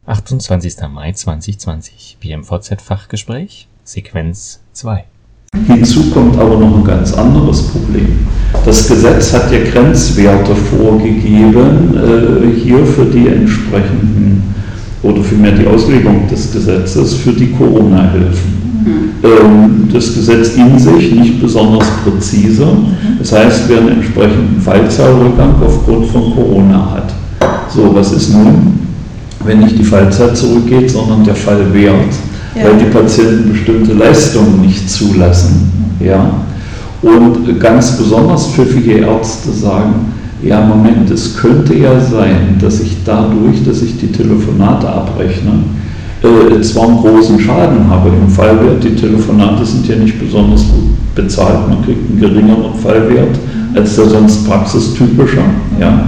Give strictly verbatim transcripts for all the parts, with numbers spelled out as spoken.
achtundzwanzigster Mai zweitausendzwanzig, B M V Z-Fachgespräch, Sequenz zwei. Hinzu kommt aber noch ein ganz anderes Problem. Das Gesetz hat ja Grenzwerte vorgegeben, äh, hier für die entsprechenden, oder vielmehr die Auslegung des Gesetzes für die Corona-Hilfen. Ähm, das Gesetz in sich nicht besonders präzise, das heißt, wer einen entsprechenden Fallzahlrückgang aufgrund von Corona hat. So, was ist nun, wenn nicht die Fallzahl zurückgeht, sondern der Fallwert? Ja. Weil die Patienten bestimmte Leistungen nicht zulassen. Ja? Und ganz besonders pfiffige Ärzte sagen, ja Moment, es könnte ja sein, dass ich dadurch, dass ich die Telefonate abrechne, äh, zwar einen großen Schaden habe im Fallwert, die Telefonate sind ja nicht besonders gut bezahlt, man kriegt einen geringeren Fallwert als der sonst praxistypische. Ja?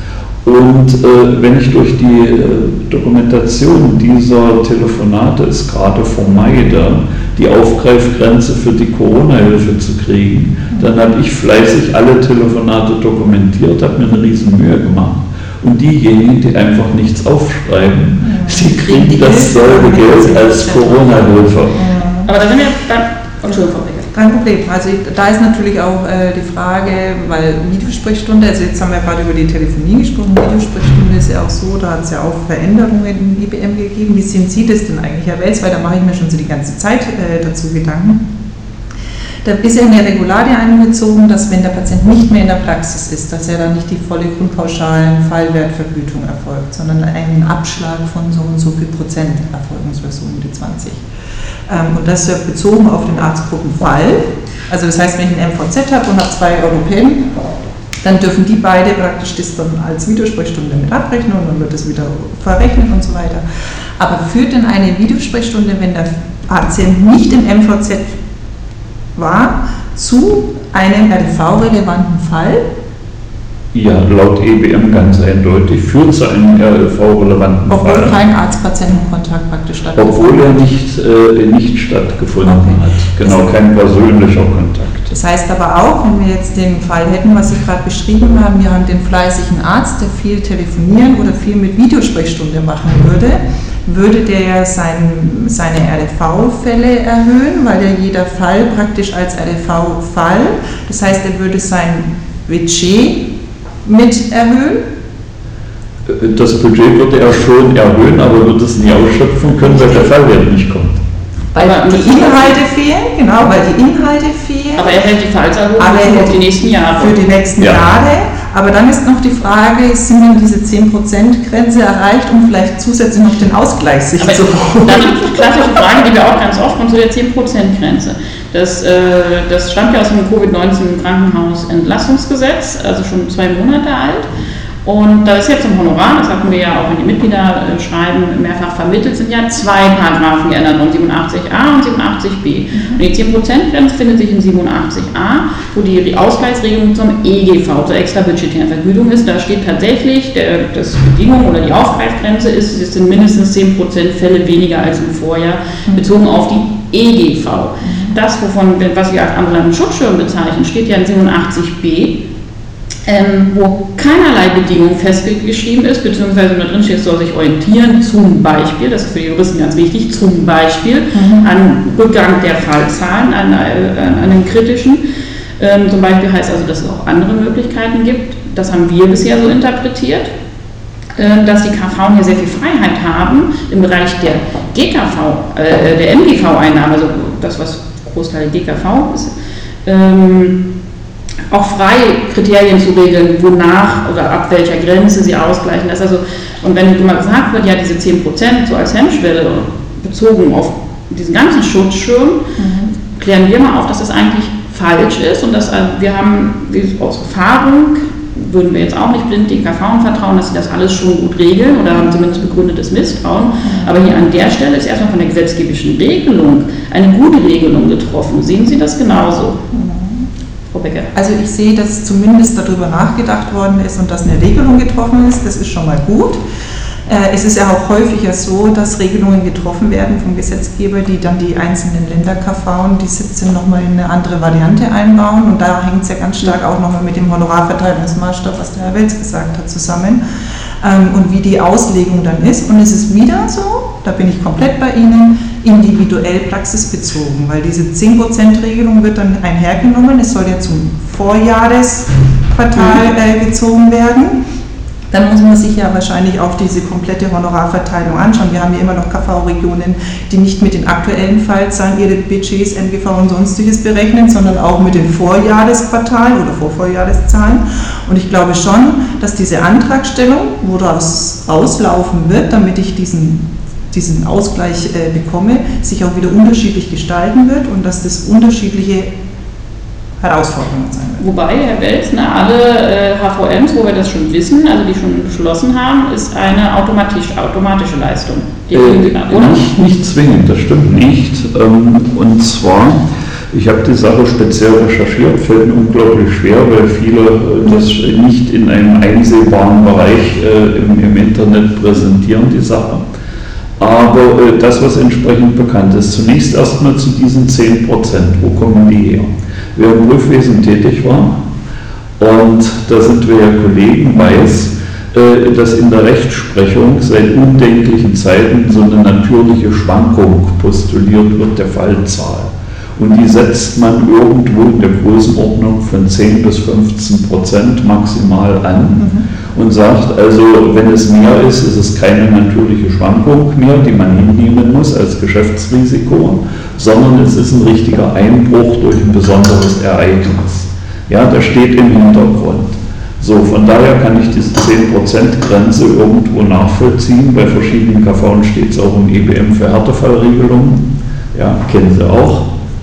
Und äh, wenn ich durch die äh, Dokumentation dieser Telefonate es gerade vermeide, die Aufgreifgrenze für die Corona-Hilfe zu kriegen, dann habe ich fleißig alle Telefonate dokumentiert, habe mir eine riesen Mühe gemacht. Und diejenigen, die einfach nichts aufschreiben, die kriegen die dasselbe Geld als Corona-Hilfe. Aber da sind wir dann... Entschuldigung, kein Problem. Also da ist natürlich auch äh, die Frage, weil Videosprechstunde, also jetzt haben wir gerade über die Telefonie gesprochen, Videosprechstunde ist ja auch so, da hat es ja auch Veränderungen im I B M gegeben. Wie sehen Sie das denn eigentlich, Herr Welz? Weil da mache ich mir schon so die ganze Zeit äh, dazu Gedanken. Da ist bisher eine Regularie einbezogen, dass wenn der Patient nicht mehr in der Praxis ist, dass er dann nicht die volle grundpauschalen Fallwertvergütung erfolgt, sondern einen Abschlag von so und so viel Prozent erfolgen soll, so um die zwanzig. Und das ist bezogen auf den Arztgruppenfall. Also das heißt, wenn ich ein M V Z habe und habe zwei Europäen, dann dürfen die beide praktisch das dann als Videosprechstunde mit abrechnen und dann wird das wieder verrechnet und so weiter. Aber führt denn eine Videosprechstunde, wenn der Patient nicht im M V Z war, zu einem R D V-relevanten Fall? Ja, laut E B M ganz eindeutig, führt zu einem R D V-relevanten Fall. Obwohl kein Arzt-Patienten-Kontakt praktisch stattgefunden hat. Obwohl er nicht, äh, nicht stattgefunden okay. hat. Genau, das kein persönlicher Kontakt. Das heißt aber auch, wenn wir jetzt den Fall hätten, was Sie gerade beschrieben haben, wir haben den fleißigen Arzt, der viel telefonieren oder viel mit Videosprechstunde machen würde, würde der sein, seine R D V-Fälle erhöhen, weil ja jeder Fall praktisch als R D V-Fall, das heißt, er würde sein Budget mit erhöhen? Das Budget würde er schon erhöhen, aber wird es nie ausschöpfen können, weil der Fallwert nicht kommt. Weil die Inhalte fehlen, genau, weil die Inhalte fehlen. Aber er hält die Fallzahlung für die nächsten Jahre. Für die nächsten ja. Jahre. Aber dann ist noch die Frage, sind denn diese zehn Prozent Grenze erreicht, um vielleicht zusätzlich noch den Ausgleich sich aber zu holen? Dann die klassische Frage, die wir auch ganz oft kommen, zu der zehn Prozent Grenze. Das, äh, das stammt ja aus dem Covid neunzehn Krankenhausentlastungsgesetz, also schon zwei Monate alt. Und da ist jetzt im Honorar, das hatten wir ja auch in die Mitgliederschreiben mehrfach vermittelt, sind ja zwei Paragraphen geändert worden, siebenundachtzig a und siebenundachtzig b. Und die zehn Prozent Grenze findet sich in siebenundachtzig a, wo die Ausgleichsregelung zum E G V, zur extrabudgetären Vergütung ist. Da steht tatsächlich, der, das Bedingung oder die Aufgreifgrenze ist, es sind mindestens zehn Prozent Fälle weniger als im Vorjahr, bezogen auf die E G V. Das, wovon, was wir als ambulanten Schutzschirm bezeichnen, steht ja in siebenundachtzig b. Ähm, wo keinerlei Bedingung festgeschrieben ist, beziehungsweise da drin steht, es soll sich orientieren, zum Beispiel, das ist für die Juristen ganz wichtig, zum Beispiel mhm. an Rückgang der Fallzahlen, an, an, an den kritischen. Ähm, zum Beispiel heißt also, dass es auch andere Möglichkeiten gibt. Das haben wir bisher so interpretiert, äh, dass die K V hier sehr viel Freiheit haben im Bereich der G K V, äh, der M G V-Einnahmen, also das, was Großteil G K V ist, ähm, auch frei Kriterien zu regeln, wonach oder ab welcher Grenze sie ausgleichen. Das also, und wenn immer gesagt wird, ja diese zehn Prozent so als Hemmschwelle bezogen auf diesen ganzen Schutzschirm, mhm. klären wir mal auf, dass das eigentlich falsch ist und dass wir haben aus Erfahrung, würden wir jetzt auch nicht blind die K V vertrauen, dass sie das alles schon gut regeln oder haben zumindest begründetes Misstrauen. Mhm. Aber hier an der Stelle ist erstmal von der gesetzgeberischen Regelung eine gute Regelung getroffen. Sehen Sie das genauso? Mhm. Also ich sehe, dass zumindest darüber nachgedacht worden ist und dass eine Regelung getroffen ist, das ist schon mal gut. Äh, es ist ja auch häufiger so, dass Regelungen getroffen werden vom Gesetzgeber, die dann die einzelnen Länder-K V, die siebzehn nochmal in eine andere Variante einbauen und da hängt es ja ganz stark auch nochmal mit dem Honorarverteilungsmaßstab, was der Herr Welz gesagt hat, zusammen. ähm, und wie die Auslegung dann ist. Und es ist wieder so, da bin ich komplett bei Ihnen, individuell praxisbezogen, weil diese zehn Prozent Regelung wird dann einhergenommen, es soll ja zum Vorjahresquartal äh, gezogen werden. Dann muss man sich ja wahrscheinlich auch diese komplette Honorarverteilung anschauen. Wir haben ja immer noch K V-Regionen, die nicht mit den aktuellen Fallzahlen ihre Budgets, N G V und sonstiges berechnen, sondern auch mit den Vorjahresquartalen oder Vorvorjahreszahlen. Und ich glaube schon, dass diese Antragstellung, woraus rauslaufen wird, damit ich diesen, diesen Ausgleich äh, bekomme, sich auch wieder unterschiedlich gestalten wird und dass das unterschiedliche Herausforderungen sein wird. Wobei, Herr Welzner, alle äh, H V Ms, wo wir das schon wissen, also die schon beschlossen haben, ist eine automatisch, automatische Leistung. Die äh, oder? Nicht, nicht zwingend, das stimmt nicht. Ähm, und zwar, ich habe die Sache speziell recherchiert, fällt mir unglaublich schwer, weil viele äh, das nicht in einem einsehbaren Bereich äh, im, im Internet präsentieren, die Sache. Aber äh, das, was entsprechend bekannt ist, zunächst erstmal zu diesen zehn Prozent, wo kommen die her? Wer im Prüfwesen tätig war, und da sind wir ja Kollegen, weiß, äh, dass in der Rechtsprechung seit undenklichen Zeiten so eine natürliche Schwankung postuliert wird der Fallzahl. Und die setzt man irgendwo in der Größenordnung von zehn bis fünfzehn Prozent maximal an. Mhm. Und sagt, also wenn es mehr ist, ist es keine natürliche Schwankung mehr, die man hinnehmen muss als Geschäftsrisiko, sondern es ist ein richtiger Einbruch durch ein besonderes Ereignis. Ja, das steht im Hintergrund. So, von daher kann ich diese zehn Prozent Grenze irgendwo nachvollziehen. Bei verschiedenen K Vs steht es auch im E B M für Härtefallregelungen. Ja, kennen Sie auch.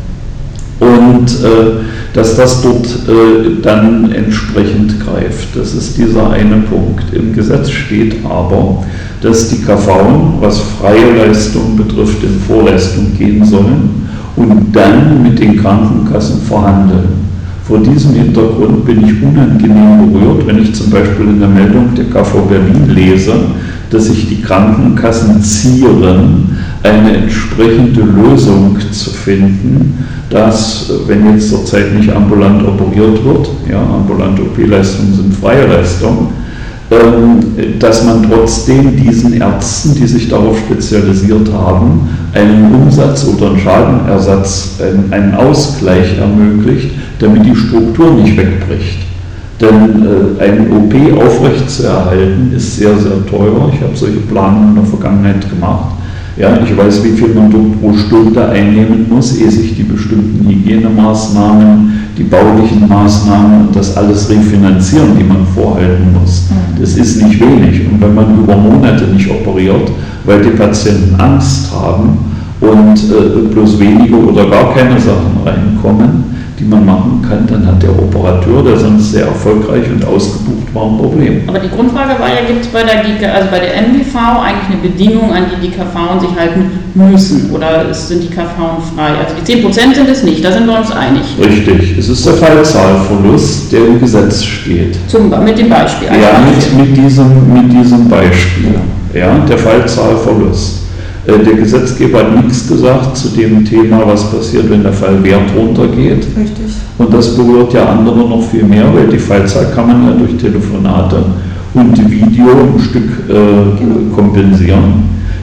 Und äh, dass das dort äh, dann entsprechend greift. Das ist dieser eine Punkt. Im Gesetz steht aber, dass die K Vs, was freie Leistungen betrifft, in Vorleistung gehen sollen und dann mit den Krankenkassen verhandeln. Vor diesem Hintergrund bin ich unangenehm berührt, wenn ich zum Beispiel in der Meldung der K V Berlin lese, dass sich die Krankenkassen zieren, eine entsprechende Lösung zu finden, dass, wenn jetzt zurzeit nicht ambulant operiert wird, ja, ambulante O P-Leistungen sind freie Leistungen, ähm, dass man trotzdem diesen Ärzten, die sich darauf spezialisiert haben, einen Umsatz oder einen Schadenersatz, einen, einen Ausgleich ermöglicht, damit die Struktur nicht wegbricht. Denn äh, einen O P aufrechtzuerhalten ist sehr, sehr teuer. Ich habe solche Planungen in der Vergangenheit gemacht. Ja, ich weiß, wie viel man dort pro Stunde einnehmen muss, ehe sich die bestimmten Hygienemaßnahmen, die baulichen Maßnahmen und das alles refinanzieren, die man vorhalten muss. Das ist nicht wenig. Und wenn man über Monate nicht operiert, weil die Patienten Angst haben und äh, bloß wenige oder gar keine Sachen reinkommen, die man machen kann, dann hat der Operateur, der sonst sehr erfolgreich und ausgebucht war, ein Problem. Aber die Grundfrage war ja, gibt es bei der G K, also bei der M G V eigentlich eine Bedingung, an die die K Vs sich halten müssen, oder sind die K Vs frei? Also die zehn Prozent sind es nicht, da sind wir uns einig. Richtig, es ist der Fallzahlverlust, der im Gesetz steht. Zum, mit dem Beispiel. Ja, mit, mit, diesem, mit diesem Beispiel, ja, der Fallzahlverlust. Der Gesetzgeber hat nichts gesagt zu dem Thema, was passiert, wenn der Fallwert runtergeht. Richtig. Und das berührt ja andere noch viel mehr, weil die Fallzahl kann man ja durch Telefonate und Video ein Stück äh, genau. kompensieren.